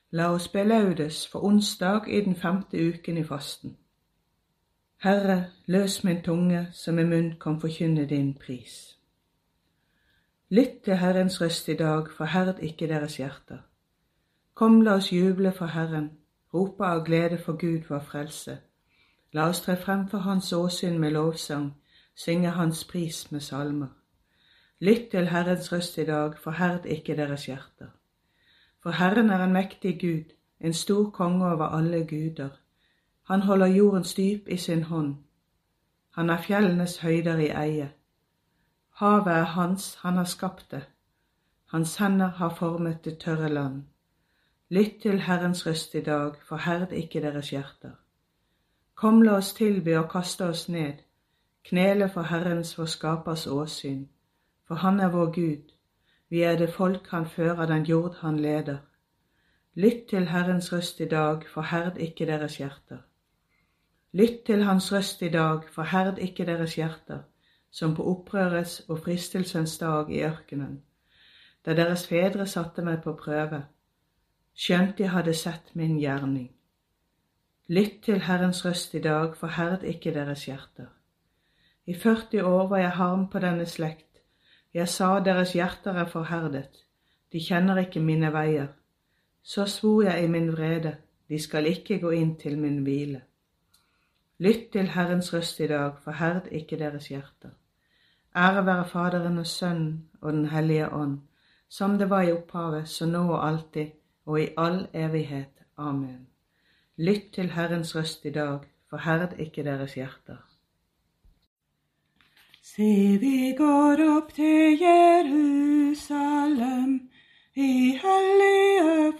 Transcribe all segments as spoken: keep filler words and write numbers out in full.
La oss be laudes for onsdag i den femte uken i fasten. Herre, løs min tunge, så min munn kan forkynne din pris. Lytt til Herrens røst i dag, forherd ikke deres hjerter. Kom, la oss juble for Herren, rope av glede for Gud vår frelse. La oss tre frem for Hans åsyn med lovsang, synge Hans pris med salmer. Lytt til Herrens røst i dag, forherd ikke deres hjerter. For Herren er en mektig Gud, en stor konge over alle guder. Han holder jordens dyp i sin hånd. Han er fjellenes høyder i eie. Havet er hans, han har skapt det. Hans hender har formet det tørre land. Lytt til Herrens røst i dag, forherd ikke deres hjerter. Kom, la oss tilby og kaste oss ned, knele for Herrens vår skapers åsyn, for han er vår Gud. Vi er det folk han fører, den jord han leder. Lytt til Herrens røst i dag, forherd ikke deres hjerter. Lytt til hans røst i dag, forherd ikke deres hjerter, som på opprørets og fristelsens dag i ørkenen, da deres fedre satte meg på prøve, skjønt de hadde sett min gjerning. Lytt til Herrens røst i dag, forherd ikke deres hjerter. I førti år var jeg harm på denne slekt. Jeg sa deres hjerter er forherdet, de kjenner ikke mine veier. Så svor jeg i min vrede, de skal ikke gå inn til min hvile. Lytt til Herrens røst i dag, forherd ikke deres hjerter. Ære være Faderen og Sønnen og den hellige ånd, som det var i opphavet, så nå og alltid, og i all evighet. Amen. Lytt til Herrens røst i dag, forherd ikke deres hjerter. Se, vi går opp til Jerusalem i hellige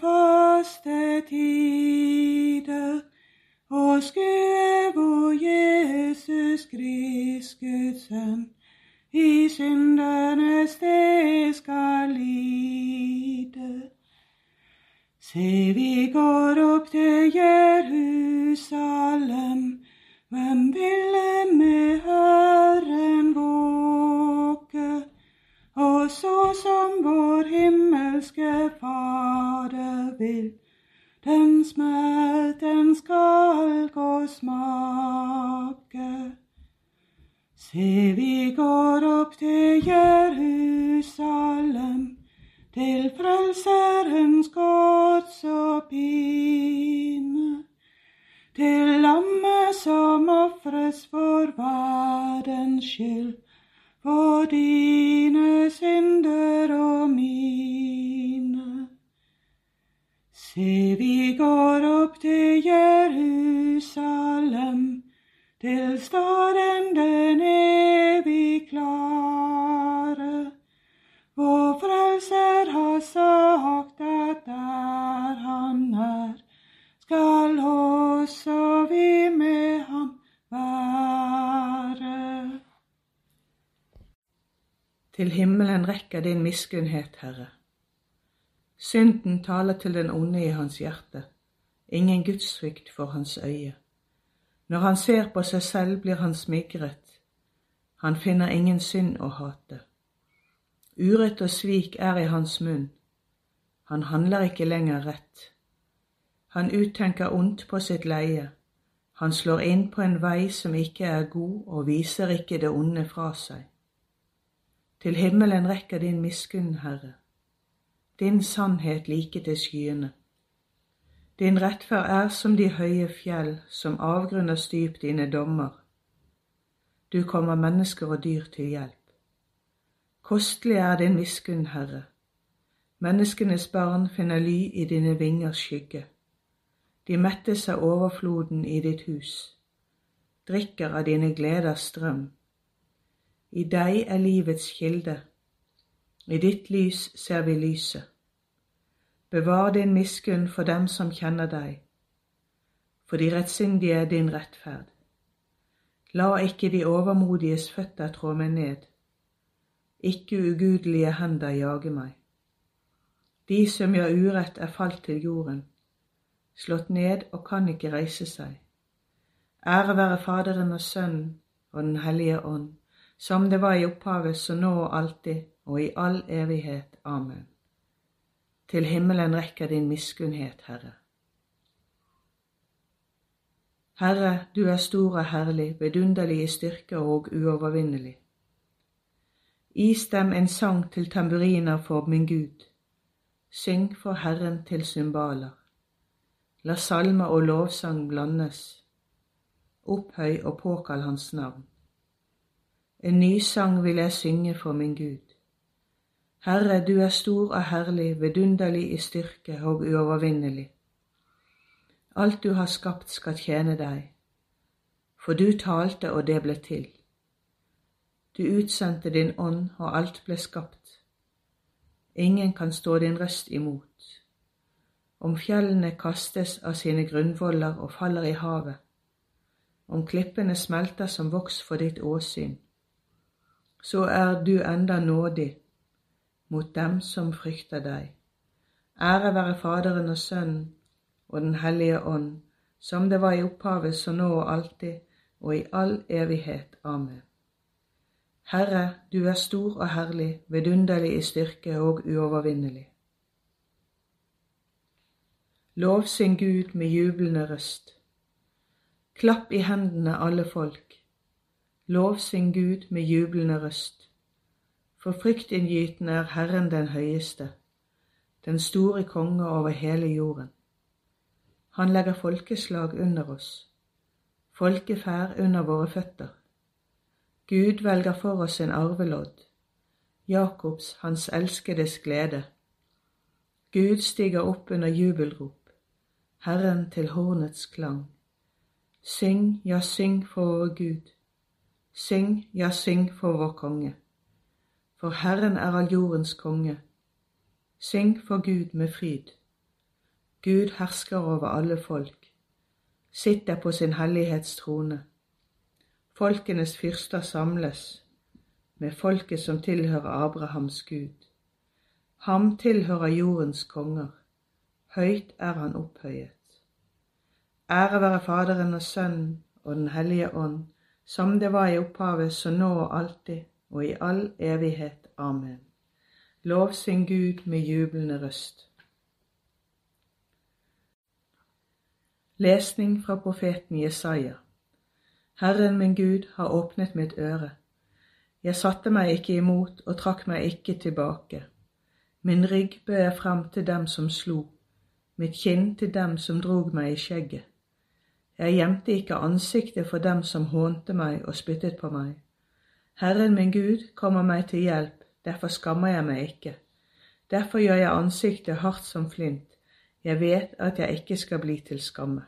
fastetider, og skue hvor Jesus Krist, Guds sønn, i syndernes sted skal lide. Se, vi går opp til Jerusalem, hvem ville med Herren våge, og så som vår himmelske Fader vil, den smelten skal gå smake. Se, vi går opp til Jerusalem, til frelserens gods og pine, til lammet som offres for verdens skyld, for dine synder og mine. Se, vi går opp til Jerusalem, til staden den evig klare, hvor frelser har sagt at der han er, skal også vi med ham være. Til himmelen rekker din miskunnhet, Herre. Synden taler til den onde i hans hjerte, ingen gudsfrykt for hans øye. Når han ser på seg selv, blir han smigret. Han finner ingen synd å hate. Urett og svik er i hans munn. Han handler ikke lenger rett. Han uttenker ondt på sitt leie. Han slår inn på en vei som ikke er god, og viser ikke det onde fra seg. Til himmelen rekker din miskunn, Herre. Din sannhet like til skyene. Din rettferd er som de høye fjell, som avgrunner styp dine dommer. Du kommer mennesker og dyr til hjelp. Kostelig er din miskunn, Herre. Menneskenes barn finner ly i dine vingers skygge. De mettes av overfloden i ditt hus, drikker av dine gleders strøm. I deg er livets kilde, i ditt lys ser vi lyset. Bevar din miskunn for dem som kjenner deg, for de rettsindige er din rettferd. La ikke de overmodiges føtter trå meg ned, ikke ugudelige hender jage meg. De som gjør urett er falt til jorden, slått ned og kan ikke reise seg. Ære være Faderen og Sønnen og den hellige ånd, som det var i opphavet, så nå og alltid, og i all evighet. Amen. Til himmelen rekker din miskunnhet, Herre. Herre, du er stor og herlig, vidunderlig i styrke og uovervinnelig. Istem en sang til tamburiner for min Gud. Syng for Herren til cymbaler. La salme og lovsang blandes. Opphøy og påkall hans navn. En ny sang vil jeg synge for min Gud. Herre, du er stor og herlig, vidunderlig i styrke og uovervinnelig. Alt du har skapt skal tjene deg, for du talte og det ble til. Du utsendte din ånd og alt ble skapt. Ingen kan stå din røst imot. Om fjellene kastes av sine grunnvoller og faller i havet, om klippene smelter som voks for ditt åsyn, så er du enda nådig mot dem som frykter deg. Ære være Faderen og Sønnen og Den hellige ånd, som det var i opphavet, så nå og alltid, og i all evighet. Amen. Herre, du er stor og herlig, vidunderlig i styrke og uovervinnelig. Lovsyng Gud med jublende røst. Klapp i hendene alle folk. Lovsyng Gud med jublende røst. For fryktinngytende er Herren den høyeste, den store konge over hele jorden. Han legger folkeslag under oss, folkeferd under våre føtter. Gud velger for oss en arvelodd, Jakobs, hans elskedes glede. Gud stiger opp under jubelrop, Herren til hornets klang. Syng, ja syng for vår Gud. Syng, ja syng for vår konge. For Herren er all jordens konge. Syng for Gud med fryd. Gud hersker over alle folk, sitter på sin hellighetstrone. Folkenes fyrster samles med folket som tilhører Abrahams Gud. Ham tilhører jordens konger, høyt er han opphøyet. Ære være Faderen og Sønnen og Den hellige ånd, som det var i opphavet, så nå og alltid, og i all evighet. Amen. Lovsyng Gud med jublende røst. Lesning fra profeten Jesaja. Herren min Gud har åpnet mitt øre. Jeg satte meg ikke imot og trakk meg ikke tilbake. Min rygg bød jeg frem til dem som slo, mitt kinn til dem som drog meg i skjegget. Jeg gjemte ikke ansiktet for dem som hånte meg og spyttet på meg. Herren min Gud kommer meg til hjelp, derfor skammer jeg meg ikke. Derfor gjør jeg ansiktet hardt som flint. Jeg vet at jeg ikke skal bli til skamme.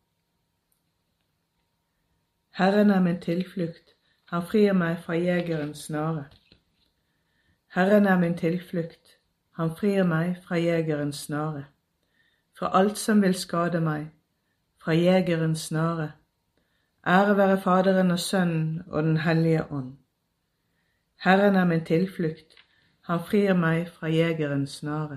Herren er min tilflukt, han frir meg fra jegerens snare. Herren er min tilflukt, han frir meg fra jegerens snare. Fra alt som vil skade meg, fra jegerens snare. Ære være Faderen og Sønnen og Den hellige ånd. Herren er min tilflukt, han frir meg fra jegerens snare.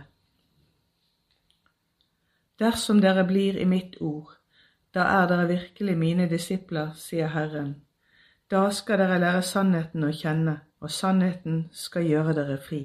Dersom dere blir i mitt ord, da er dere virkelig mine disipler, sier Herren. Da skal dere lære sannheten å kjenne, og sannheten skal gjøre dere fri.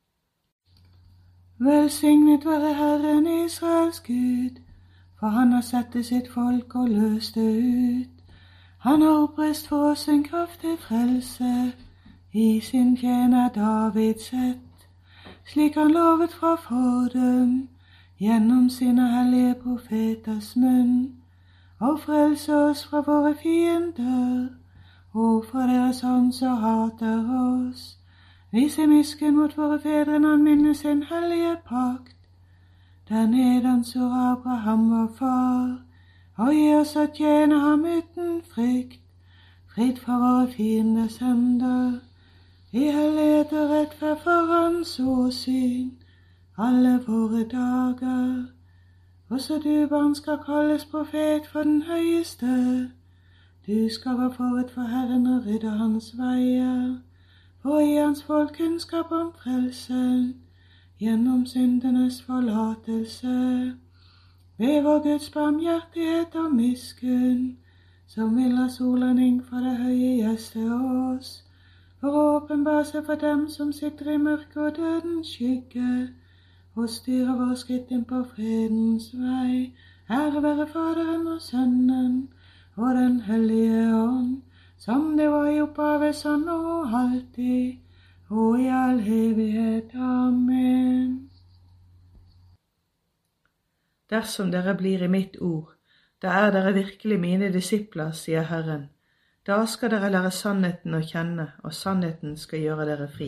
Velsignet være Herren Israels Gud, for han har sett til sitt folk og løst det ut. Han har oppreist for oss en kraftig frelse, i sin tjener Davids ett, slik han lovet fra fordum, gjennom sine hellige profeters munn, og frelse oss fra våre fiender, og fra deres ånd som hater oss. Vise miskunn mot våre fedre når han minnes sin hellige pakt, der nedansår Abraham vår far, og gi oss å tjene ham uten frykt, fritt fra våre fienders hender, i hellighet og rettferd for hans åsyn, alle våre dager. Også du, barn, skal kalles profet for den høyeste. Du skal gå forut for Herren og rydde hans veier, for å gi hans folk kunnskap om frelsen, gjennom syndenes forlatelse. Ved vår Guds barmhjertighet og miskunn, som vil la solen fra det høye gjeste oss, for å åpenbare seg for dem som sitter i mørke og dødens skygge, og styre vår skritt inn på fredens vei. Ære være Faderen og Sønnen og den hellige ånd, som det var i opphavet, sånn og alltid, og i all evighet. Amen. Dersom dere blir i mitt ord, da er dere virkelig mine disipler, sier Herren. Da skal dere lære sannheten å kjenne, og sannheten skal gjøre dere fri.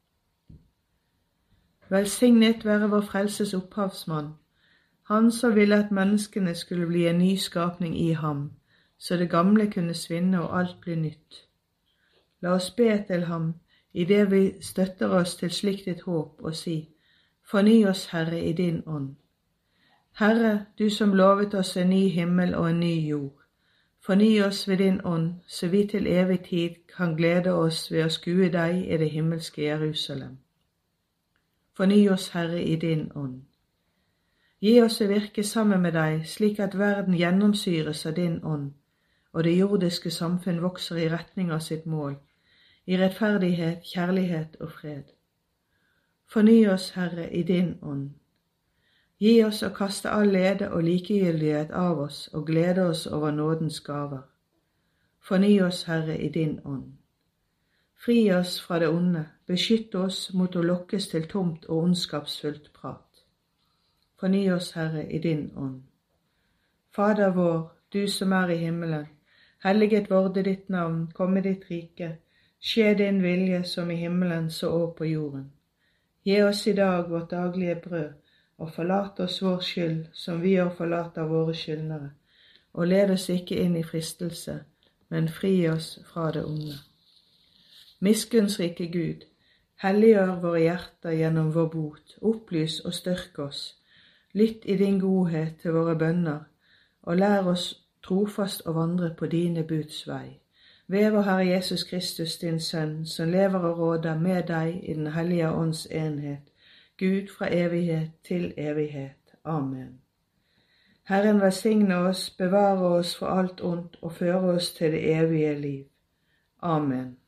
Velsignet være vår frelses opphavsmann, han som ville at menneskene skulle bli en ny skapning i ham, så det gamle kunne svinne og alt bli nytt. La oss be til ham i det vi støtter oss til slikt et håp, og si, forny oss, Herre, i din ånd. Herre, du som lovet oss en ny himmel og en ny jord, forny oss ved din ånd, så vi til evig tid kan glede oss ved å skue deg i det himmelske Jerusalem. Forny oss, Herre, i din ånd. Gi oss å virke sammen med deg, slik at verden gjennomsyres av din ånd, og det jordiske samfunn vokser i retning av sitt mål, i rettferdighet, kjærlighet og fred. Forny oss, Herre, i din ånd. Gi oss å kaste all lede og likegyldighet av oss og glede oss over nådens gaver. Forny oss, Herre, i din ånd. Fri oss fra det onde, beskytt oss mot å lokkes til tomt og ondskapsfullt prat. Forny oss, Herre, i din ånd. Fader vår, du som er i himmelen, helliget vorde ditt navn, komme ditt rike, skje din vilje som i himmelen så og på jorden. Gi oss i dag vårt daglige brød, og forlat oss vår skyld, som vi også forlater våre skyldnere, og led oss ikke inn i fristelse, men fri oss fra det onde. Miskunnsrike Gud, helliggjør våre hjerter gjennom vår bot, opplys og styrk oss, lytt i din godhet til våre bønner, og lær oss trofast å vandre på dine buds vei. Ved vår Herre Jesus Kristus, din Sønn, som lever og råder med deg i den hellige ånds enhet, Gud fra evighet til evighet. Amen. Herren velsigne oss, bevare oss for alt ondt og føre oss til det evige liv. Amen.